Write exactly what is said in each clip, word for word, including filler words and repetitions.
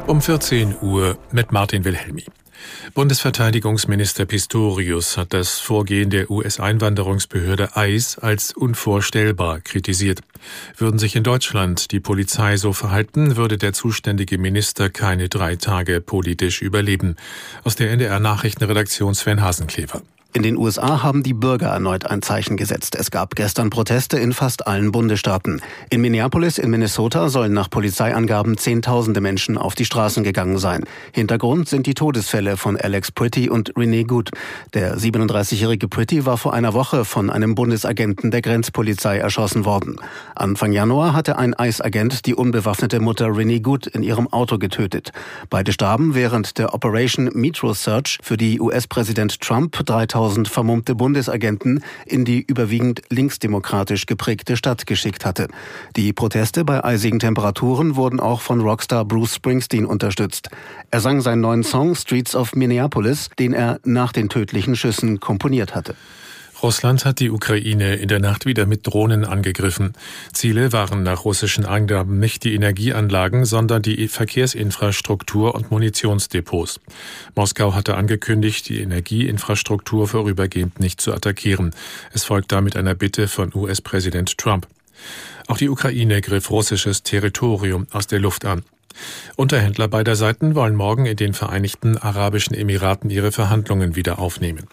Um vierzehn Uhr mit Martin Wilhelmi. Bundesverteidigungsminister Pistorius hat das Vorgehen der U S-Einwanderungsbehörde I C E als unvorstellbar kritisiert. Würden sich in Deutschland die Polizei so verhalten, würde der zuständige Minister keine drei Tage politisch überleben. Aus der N D R-Nachrichtenredaktion Sven Hasenklever. In den U S A haben die Bürger erneut ein Zeichen gesetzt. Es gab gestern Proteste in fast allen Bundesstaaten. In Minneapolis in Minnesota sollen nach Polizeiangaben Zehntausende Menschen auf die Straßen gegangen sein. Hintergrund sind die Todesfälle von Alex Pritty und Renee Good. Der siebenunddreißigjährige Pritty war vor einer Woche von einem Bundesagenten der Grenzpolizei erschossen worden. Anfang Januar hatte ein I C E-Agent die unbewaffnete Mutter Renee Good in ihrem Auto getötet. Beide starben während der Operation Metro Search, für die U S-Präsident Trump dreitausend vermummte Bundesagenten in die überwiegend linksdemokratisch geprägte Stadt geschickt hatte. Die Proteste bei eisigen Temperaturen wurden auch von Rockstar Bruce Springsteen unterstützt. Er sang seinen neuen Song Streets of Minneapolis, den er nach den tödlichen Schüssen komponiert hatte. Russland hat die Ukraine in der Nacht wieder mit Drohnen angegriffen. Ziele waren nach russischen Angaben nicht die Energieanlagen, sondern die Verkehrsinfrastruktur und Munitionsdepots. Moskau hatte angekündigt, die Energieinfrastruktur vorübergehend nicht zu attackieren. Es folgt damit einer Bitte von U S-Präsident Trump. Auch die Ukraine griff russisches Territorium aus der Luft an. Unterhändler beider Seiten wollen morgen in den Vereinigten Arabischen Emiraten ihre Verhandlungen wieder aufnehmen.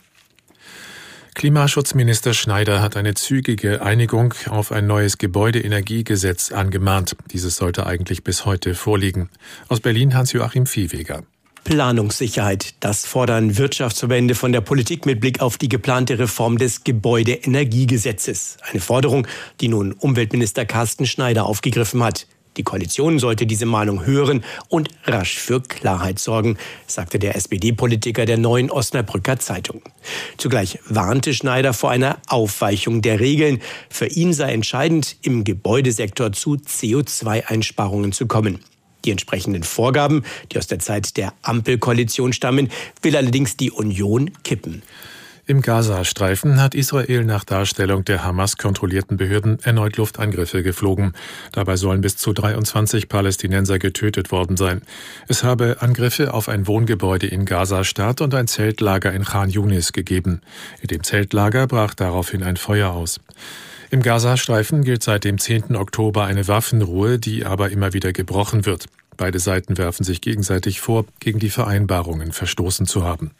Klimaschutzminister Schneider hat eine zügige Einigung auf ein neues Gebäudeenergiegesetz angemahnt. Dieses sollte eigentlich bis heute vorliegen. Aus Berlin Hans-Joachim Viehweger. Planungssicherheit, das fordern Wirtschaftsverbände von der Politik mit Blick auf die geplante Reform des Gebäudeenergiegesetzes. Eine Forderung, die nun Umweltminister Carsten Schneider aufgegriffen hat. Die Koalition sollte diese Mahnung hören und rasch für Klarheit sorgen, sagte der S P D-Politiker der Neuen Osnabrücker Zeitung. Zugleich warnte Schneider vor einer Aufweichung der Regeln. Für ihn sei entscheidend, im Gebäudesektor zu C O zwei Einsparungen zu kommen. Die entsprechenden Vorgaben, die aus der Zeit der Ampelkoalition stammen, will allerdings die Union kippen. Im Gazastreifen hat Israel nach Darstellung der Hamas-kontrollierten Behörden erneut Luftangriffe geflogen. Dabei sollen bis zu dreiundzwanzig Palästinenser getötet worden sein. Es habe Angriffe auf ein Wohngebäude in Gaza-Stadt und ein Zeltlager in Khan Yunis gegeben. In dem Zeltlager brach daraufhin ein Feuer aus. Im Gazastreifen gilt seit dem zehnten Oktober eine Waffenruhe, die aber immer wieder gebrochen wird. Beide Seiten werfen sich gegenseitig vor, gegen die Vereinbarungen verstoßen zu haben.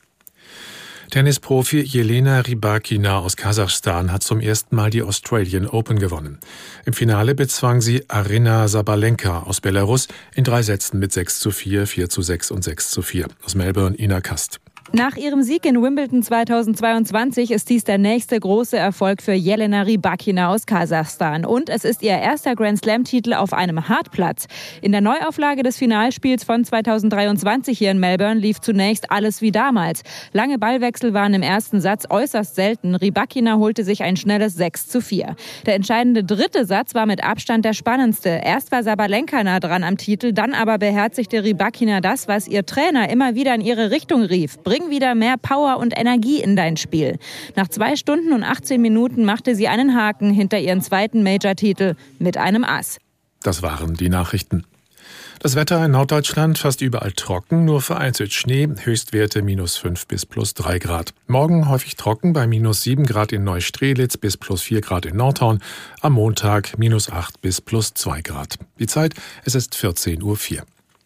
Tennisprofi Jelena Rybakina aus Kasachstan hat zum ersten Mal die Australian Open gewonnen. Im Finale bezwang sie Aryna Sabalenka aus Belarus in drei Sätzen mit sechs zu vier, vier zu sechs und sechs zu vier. Aus Melbourne Ina Kast. Nach ihrem Sieg in Wimbledon zweitausendzweiundzwanzig ist dies der nächste große Erfolg für Jelena Rybakina aus Kasachstan. Und es ist ihr erster Grand-Slam-Titel auf einem Hartplatz. In der Neuauflage des Finalspiels von zweitausenddreiundzwanzig hier in Melbourne lief zunächst alles wie damals. Lange Ballwechsel waren im ersten Satz äußerst selten. Rybakina holte sich ein schnelles sechs zu vier. Der entscheidende dritte Satz war mit Abstand der spannendste. Erst war Sabalenka nah dran am Titel, dann aber beherzigte Rybakina das, was ihr Trainer immer wieder in ihre Richtung rief. Bring wieder mehr Power und Energie in dein Spiel. Nach zwei Stunden und achtzehn Minuten machte sie einen Haken hinter ihren zweiten Major-Titel mit einem Ass. Das waren die Nachrichten. Das Wetter in Norddeutschland fast überall trocken, nur vereinzelt Schnee, Höchstwerte minus fünf bis plus drei Grad. Morgen häufig trocken bei minus sieben Grad in Neustrelitz bis plus vier Grad in Nordhorn. Am Montag minus acht bis plus zwei Grad. Die Zeit, es ist vierzehn Uhr vier.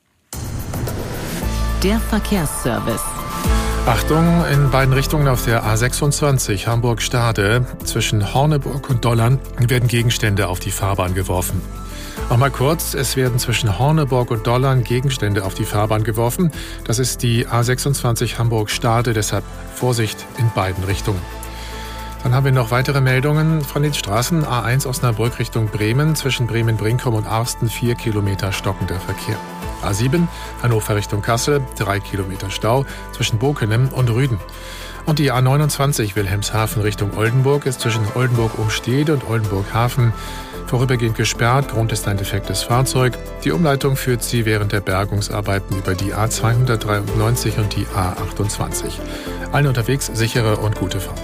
Der Verkehrsservice. Achtung, in beiden Richtungen auf der A sechsundzwanzig Hamburg-Stade zwischen Horneburg und Dollern werden Gegenstände auf die Fahrbahn geworfen. Nochmal kurz, es werden zwischen Horneburg und Dollern Gegenstände auf die Fahrbahn geworfen. Das ist die A sechsundzwanzig Hamburg-Stade, deshalb Vorsicht in beiden Richtungen. Dann haben wir noch weitere Meldungen von den Straßen. A eins Osnabrück Richtung Bremen, zwischen Bremen-Brinkum und Arsten vier Kilometer stockender Verkehr. A sieben Hannover Richtung Kassel, drei Kilometer Stau zwischen Bokenem und Rüden. Und die A neunundzwanzig Wilhelmshaven Richtung Oldenburg ist zwischen Oldenburg-Umstede und Oldenburg-Hafen vorübergehend gesperrt. Grund ist ein defektes Fahrzeug. Die Umleitung führt sie während der Bergungsarbeiten über die A zweihundertdreiundneunzig und die A achtundzwanzig. Allen unterwegs sichere und gute Fahrt.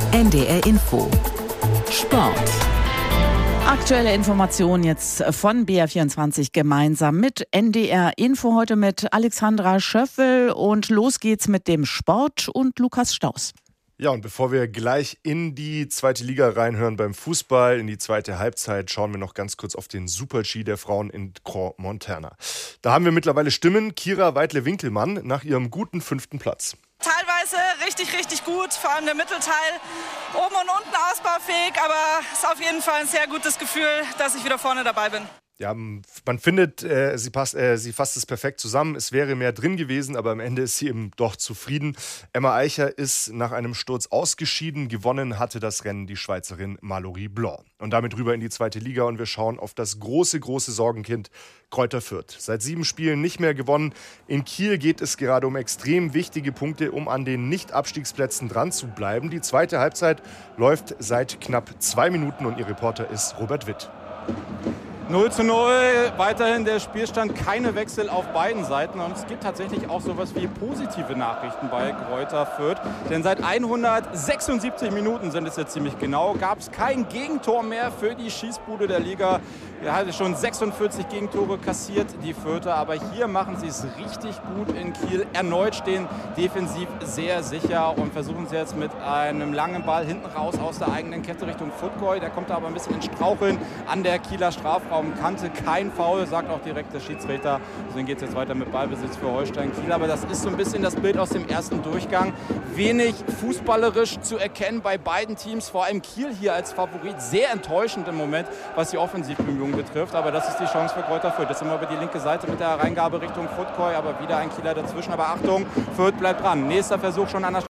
N D R Info Sport. Aktuelle Informationen jetzt von B R vierundzwanzig gemeinsam mit N D R Info, heute mit Alexandra Schöffel, und los geht's mit dem Sport und Lukas Staus. Ja, und bevor wir gleich in die zweite Liga reinhören beim Fußball, in die zweite Halbzeit, schauen wir noch ganz kurz auf den Super-G der Frauen in Crans-Montana. Da haben wir mittlerweile Stimmen. Kira Weidle-Winkelmann nach ihrem guten fünften Platz. Teilweise richtig, richtig gut, vor allem der Mittelteil. Oben und unten ausbaufähig, aber es ist auf jeden Fall ein sehr gutes Gefühl, dass ich wieder vorne dabei bin. Ja, man findet, äh, sie, passt, äh, sie fasst es perfekt zusammen. Es wäre mehr drin gewesen, aber am Ende ist sie eben doch zufrieden. Emma Eicher ist nach einem Sturz ausgeschieden. Gewonnen hatte das Rennen die Schweizerin Mallory Blanc. Und damit rüber in die zweite Liga, und wir schauen auf das große, große Sorgenkind Greuther Fürth. Seit sieben Spielen nicht mehr gewonnen. In Kiel geht es gerade um extrem wichtige Punkte, um an den Nicht-Abstiegsplätzen dran zu bleiben. Die zweite Halbzeit läuft seit knapp zwei Minuten und ihr Reporter ist Robert Witt. null zu null, weiterhin der Spielstand, keine Wechsel auf beiden Seiten, und es gibt tatsächlich auch sowas wie positive Nachrichten bei Greuther Fürth, denn seit hundertsechsundsiebzig Minuten sind es jetzt ziemlich genau, gab es kein Gegentor mehr für die Schießbude der Liga. Er hatte schon sechsundvierzig Gegentore kassiert, die Fürther, aber hier machen sie es richtig gut in Kiel. Erneut stehen defensiv sehr sicher und versuchen sie jetzt mit einem langen Ball hinten raus aus der eigenen Kette Richtung Futkoy. Der kommt da aber ein bisschen ins Straucheln an der Kieler Strafraumkante. Kein Foul, sagt auch direkt der Schiedsrichter. Deswegen geht es jetzt weiter mit Ballbesitz für Holstein Kiel. Aber das ist so ein bisschen das Bild aus dem ersten Durchgang. Wenig fußballerisch zu erkennen bei beiden Teams. Vor allem Kiel hier als Favorit. Sehr enttäuschend im Moment, was die Offensivbemühungen betrifft, aber das ist die Chance für Greuther Fürth. Jetzt sind wir über die linke Seite mit der Reingabe Richtung Futkoy, aber wieder ein Kieler dazwischen. Aber Achtung, Fürth bleibt dran. Nächster Versuch schon an der